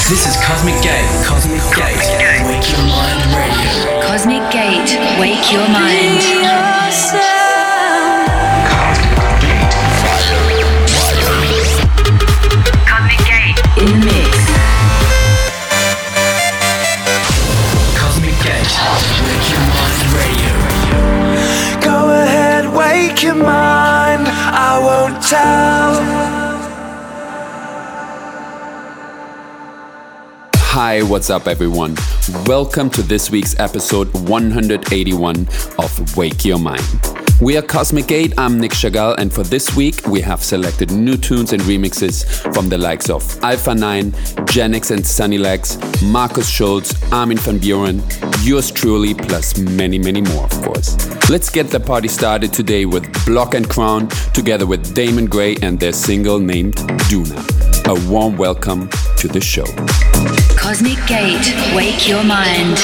This is Cosmic Gate. Cosmic Gate. Wake Your Mind Radio. Cosmic Gate. Wake Your Mind. Cosmic Gate. In the mix. Cosmic Gate. Wake Your Mind Radio. Go ahead, wake your mind. I won't tell. Hi, what's up everyone? Welcome to this week's episode 181 of Wake Your Mind. We are Cosmic 8, I'm Nick Chagall, and for this week we have selected new tunes and remixes from the likes of Alpha 9, Genix and Sunny Legs, Markus Schulz, Armin van Buuren, yours truly, plus many, many more of course. Let's get the party started today with Block and Crown together with Damon Gray and their single named Duna. A warm welcome to the show. Cosmic Gate, wake your mind.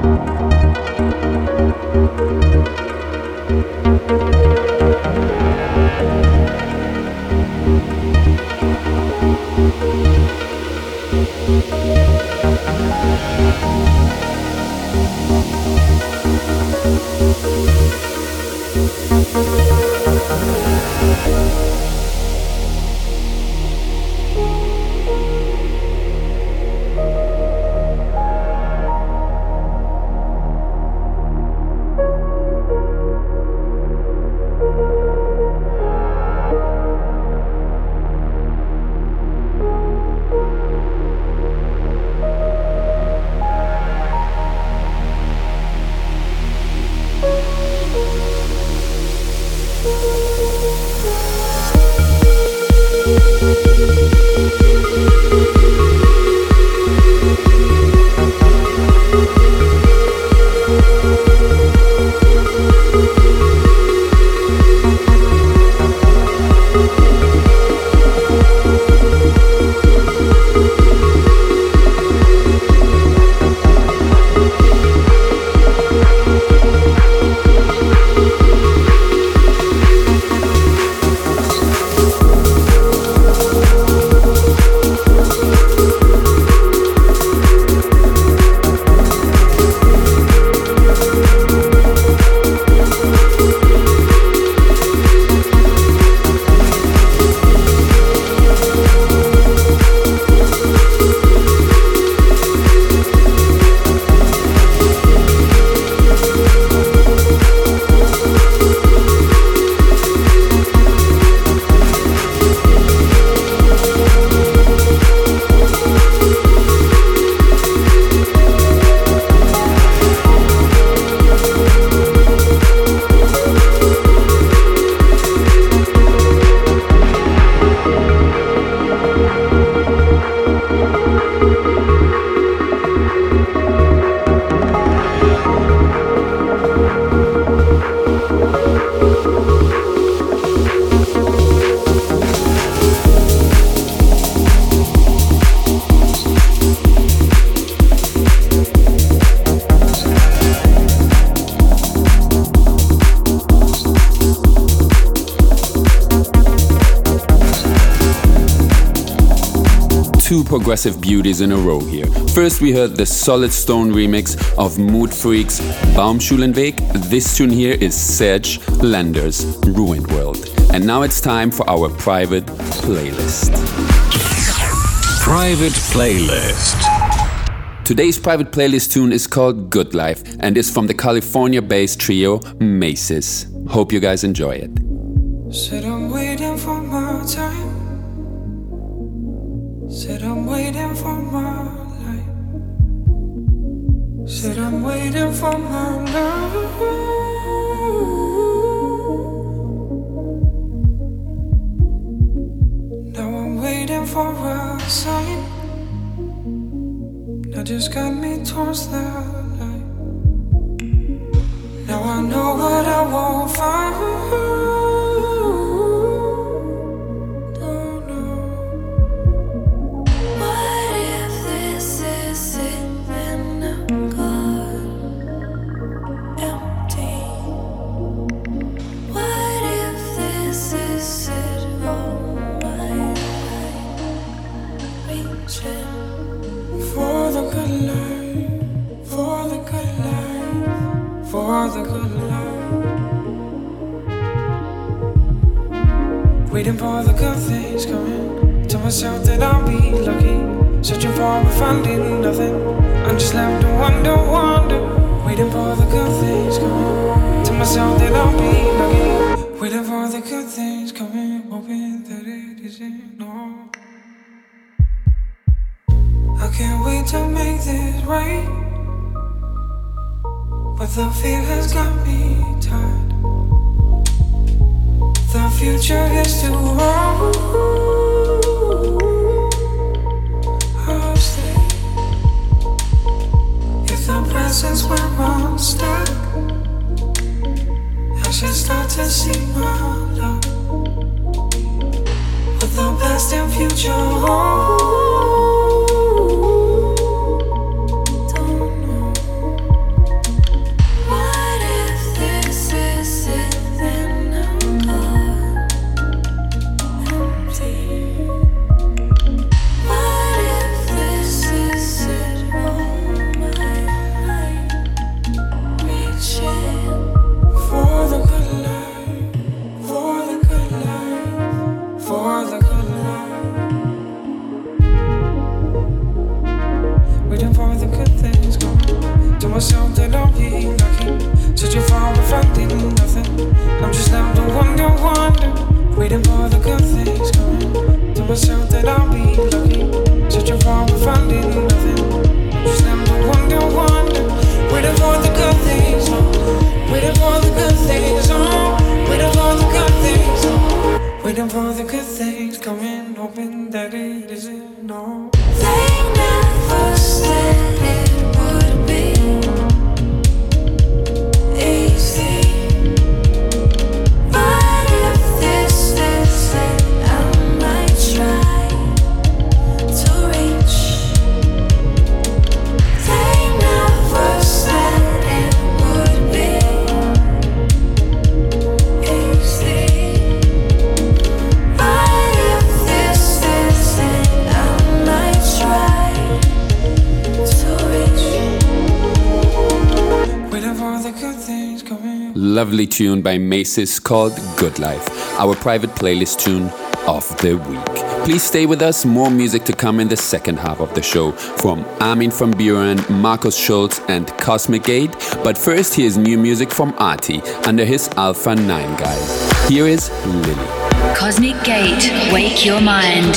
two progressive beauties in a row here. First we heard the Solid Stone remix of Mood Freaks' Baumschulenweg. This tune here is Serge Lander's Ruined World. And now it's time for our private playlist. Private playlist. Today's private playlist tune is called Good Life and is from the California-based trio Maces. Hope you guys enjoy it. Said I'm waiting for my time. Said I'm waiting for my life. Said I'm waiting for my love. Now I'm waiting for a sign. That just got me towards the light. Now I know what I won't find. Waiting for the good things coming. Tell myself that I'll be lucky. Searching for and finding nothing. I'm just left to wonder. Waiting for the good things coming. Tell myself that I'll be lucky. Waiting for the good things coming. Hoping that it isn't all. I can't wait to make this right. But the fear has got me tired. The future is too long. I'll stay. If the present's where I'm stuck, I should start to see my love. With the past and future hold. Don't know. be lucky. Searching for and finding nothing. I'm just left to wonder, waiting for the good things coming. Tell myself that I'll be lucky. Searching for and finding nothing. I'm just left to wonder, waiting for the good things. Waiting for the good things. Waiting for the good things. Waiting for the good things coming. Hoping that it isn't all. They never said it would be easy, but if this is it, I might try to reach. They never said it would be easy, but if this is it, I might try to reach. Waiting for the good things coming. Lovely tune by Macy's called Good Life, our private playlist tune of the week. Please stay with us, more music to come in the second half of the show from Armin van Buuren, Markus Schulz and Cosmic Gate. But first, here's new music from Arty under his Alpha 9 guide. Here is Lily. Cosmic Gate, wake your mind.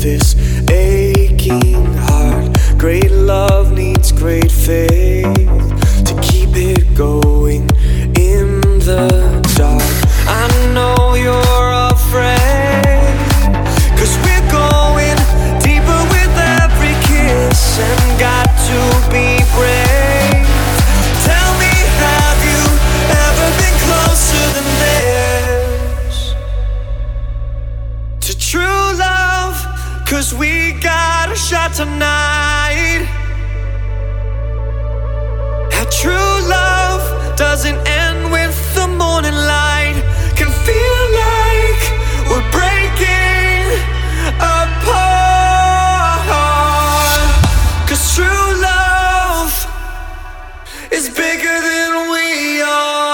this aching heart. Great love needs great faith to keep it going in the dark. I know you're afraid, 'cause we're going deeper with every kiss, and got to be brave. Tell me, have you ever been closer than this to true love? 'Cause we got a shot tonight. How true love doesn't end with the morning light. Can feel like we're breaking apart. 'Cause true love is bigger than we are.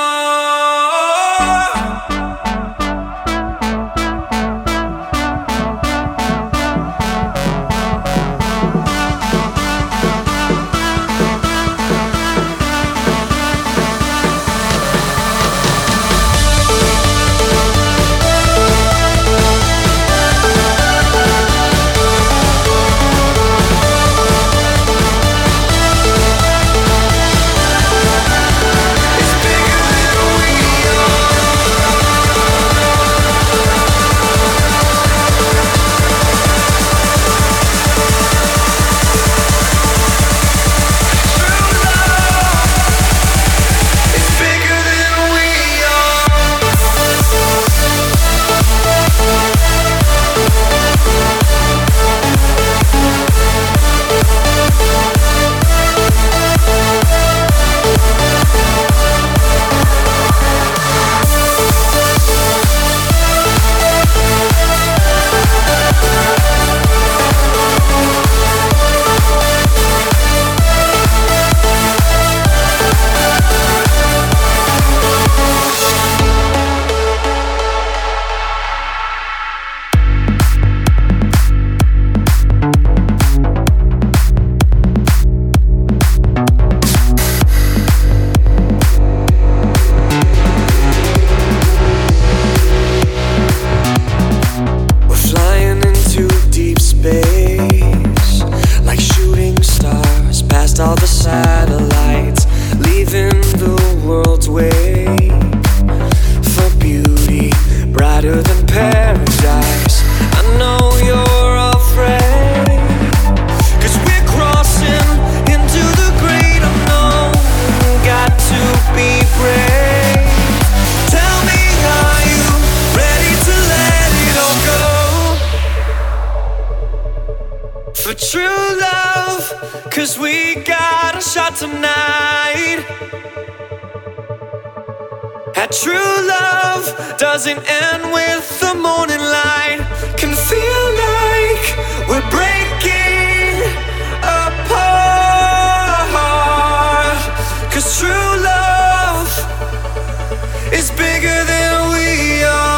For true love, 'cause we got a shot tonight. That true love doesn't end with the morning light. Can feel like we're breaking apart. 'Cause true love is bigger than we are.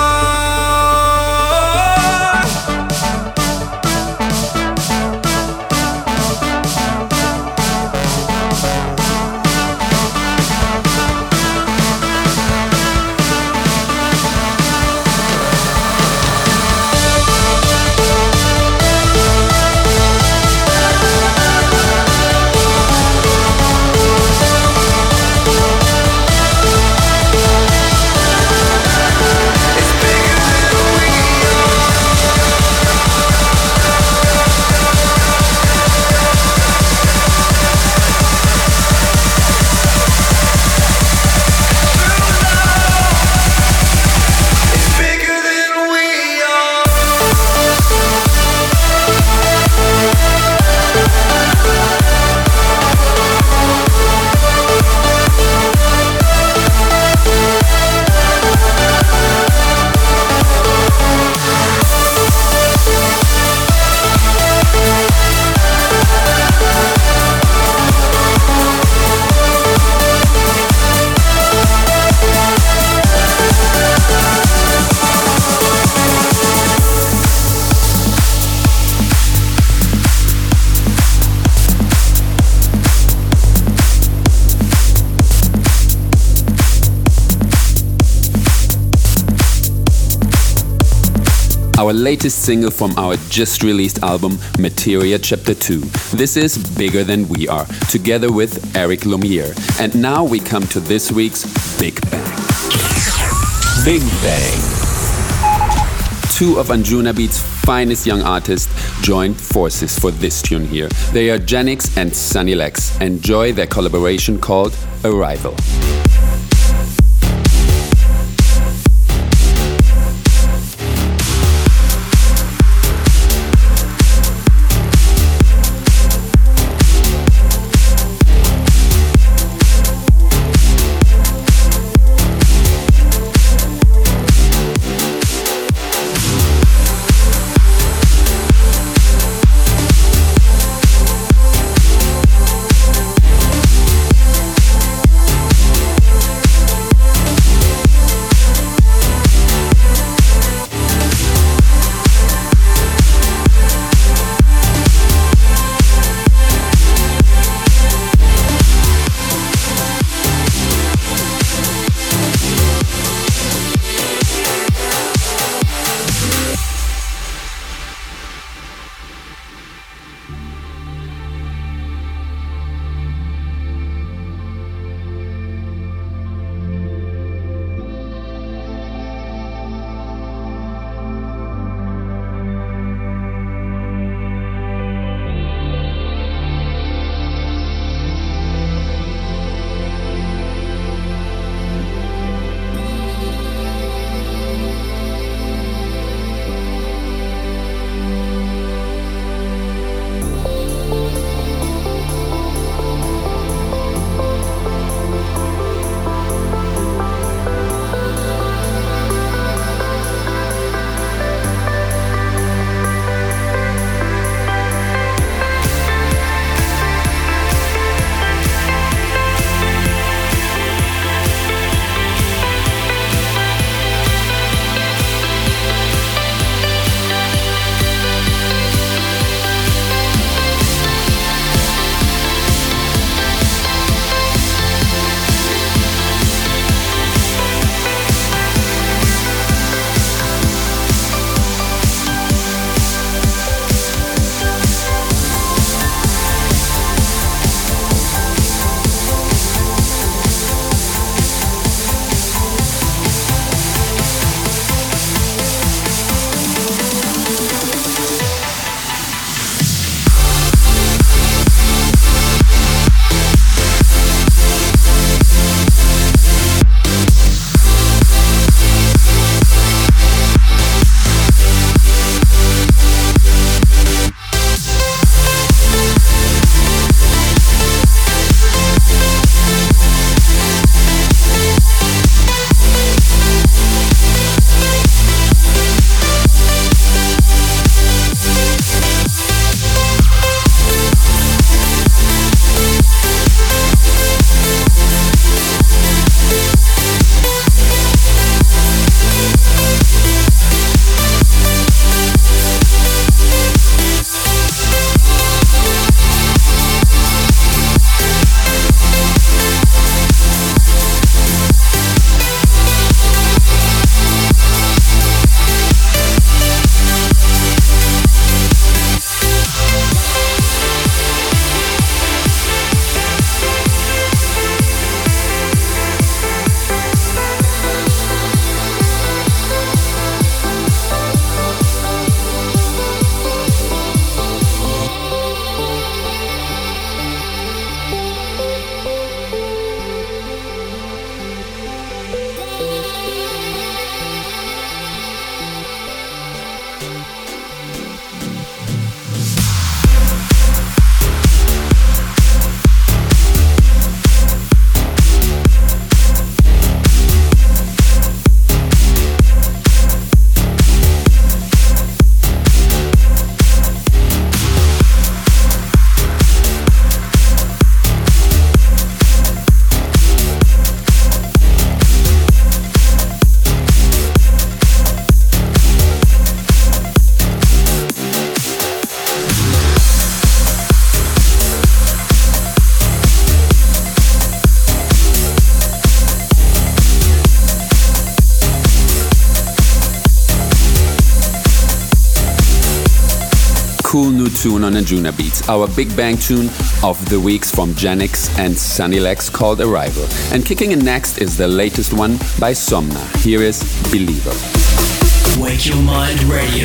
our latest single from our just released album Materia Chapter 2. This is Bigger Than We Are, together with Eric Lumiere. And now we come to this week's Big Bang. Big Bang. Two of Anjuna Beats' finest young artists joined forces for this tune here. They are Genix and Sunny Lex. Enjoy their collaboration called Arrival. cool new tune on Anjuna Beats, our big bang tune of the weeks from Janix and Sunny Lex called Arrival. And kicking in next is the latest one by Somna. Here is Believer. Wake Your Mind Radio.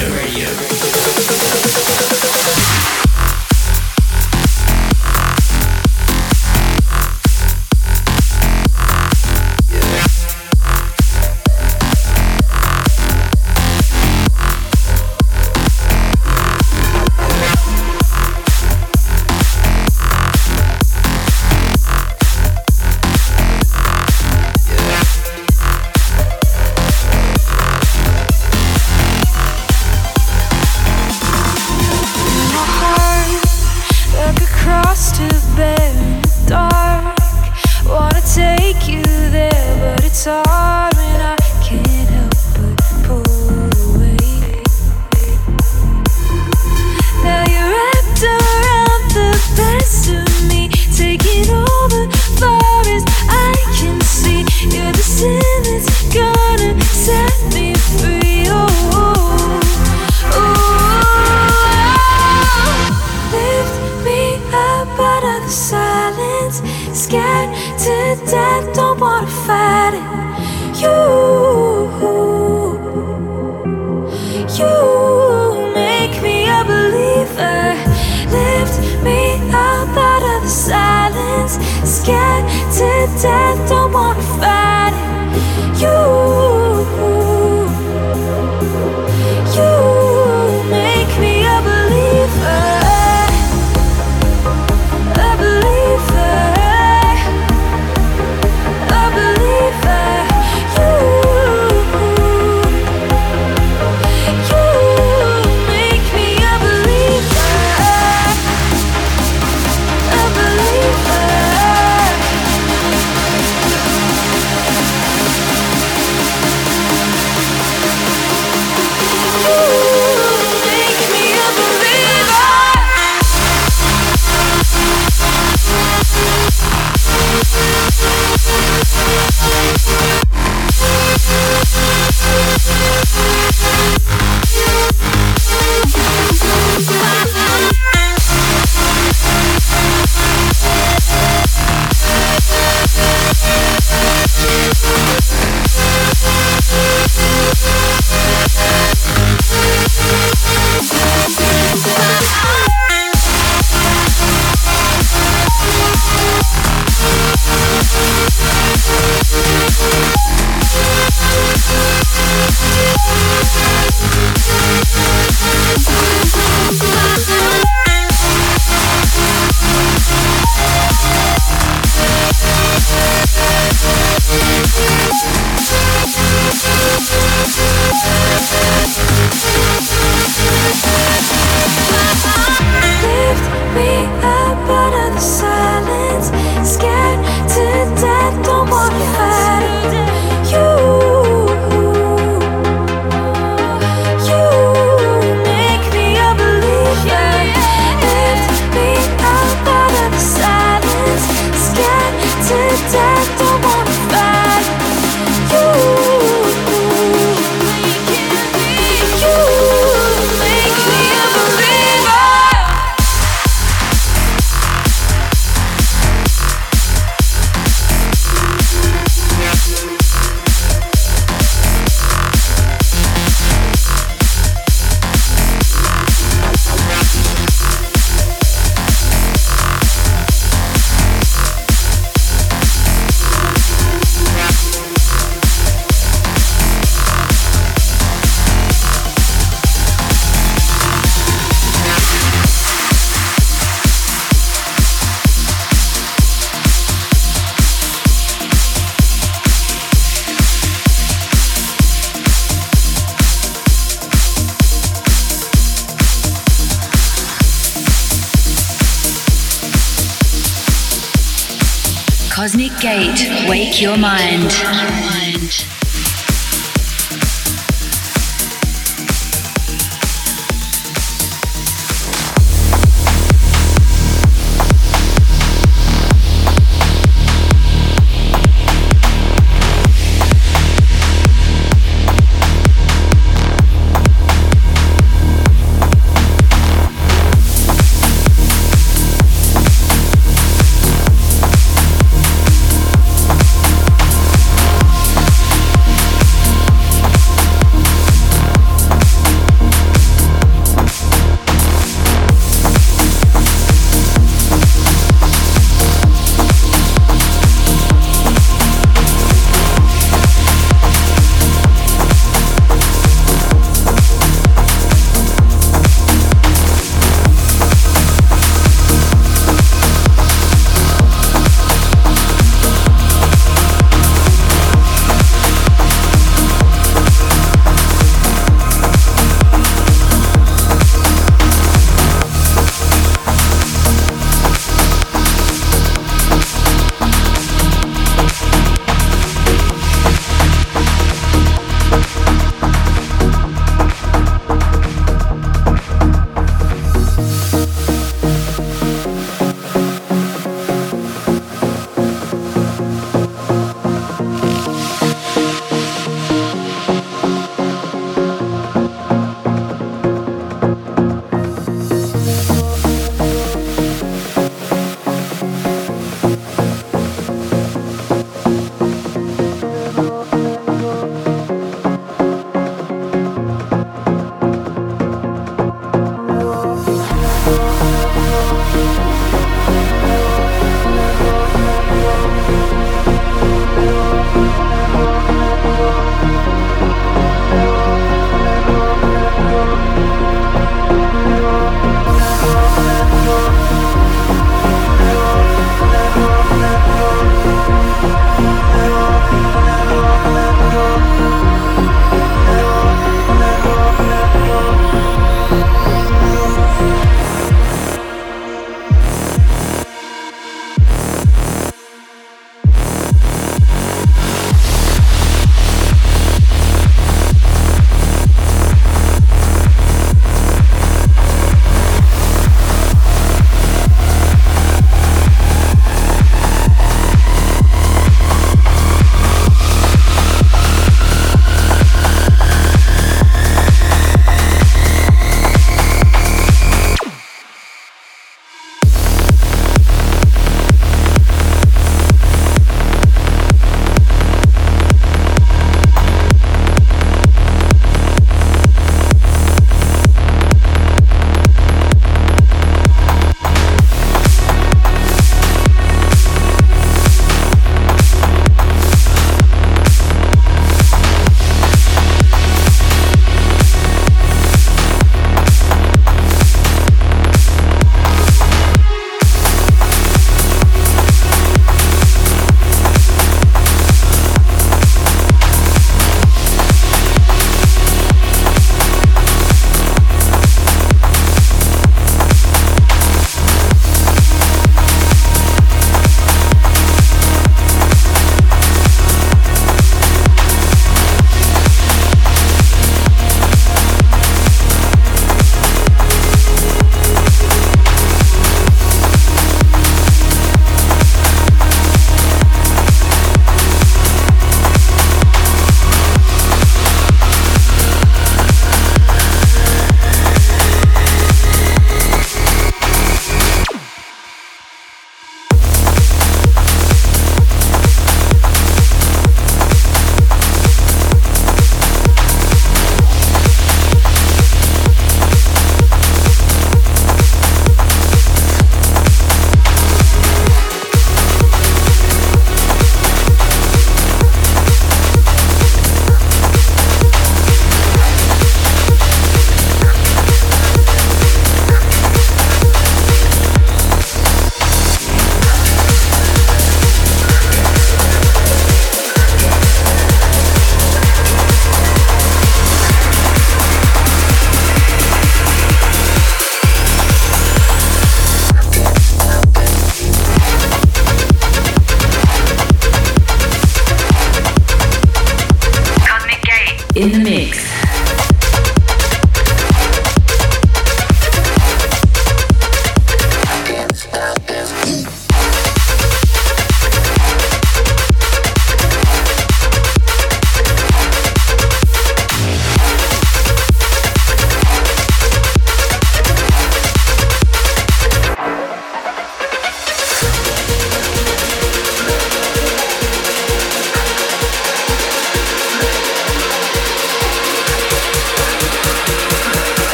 Cosmic Gate, wake your mind.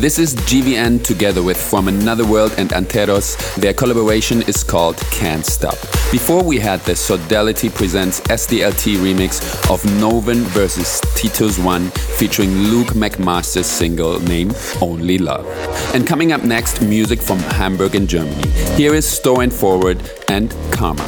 This is GVN together with From Another World and Anteros. Their collaboration is called Can't Stop. Before we had the Sodality Presents SDLT remix of Noven vs. Titus One featuring Luke McMaster's single named Only Love. And coming up next, music from Hamburg in Germany. Here is Store and Forward and Karma.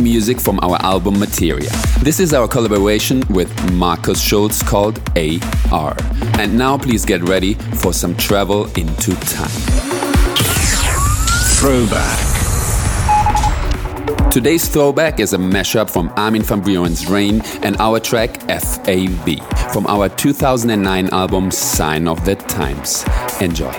music from our album Materia. This is our collaboration with Markus Schulz called AR. And now please get ready for some travel into time. Throwback. Today's throwback is a mashup from Armin van Buuren's Rain and our track FAV from our 2009 album Sign of the Times. Enjoy.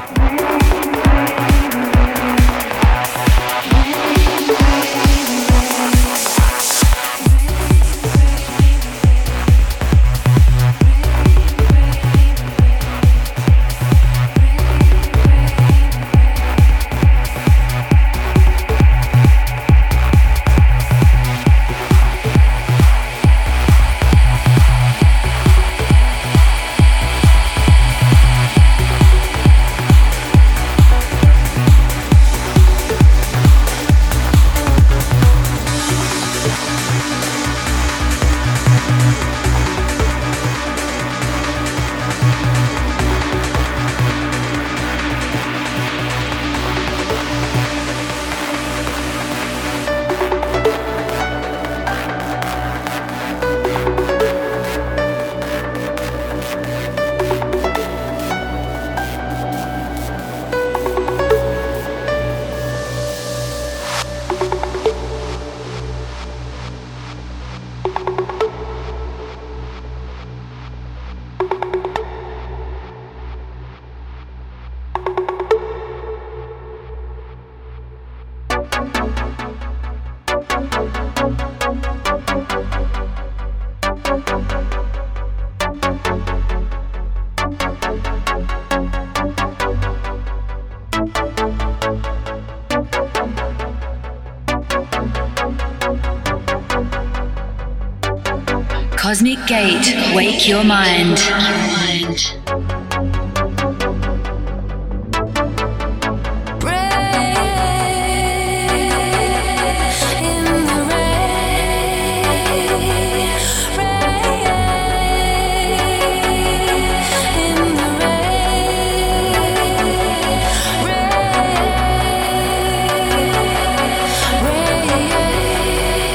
Cosmic Gate, wake your mind.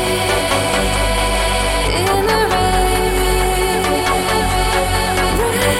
In the rain.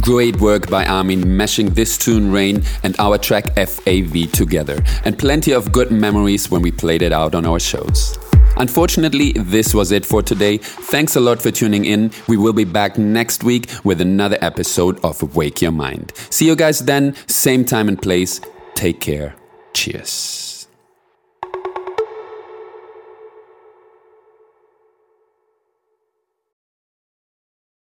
Great work by Armin meshing this tune Rain and our track FAV together, and plenty of good memories when we played it out on our shows. Unfortunately, this was it for today. Thanks a lot for tuning in. We will be back next week with another episode of Wake Your Mind. See you guys then, same time and place. Take care. Cheers.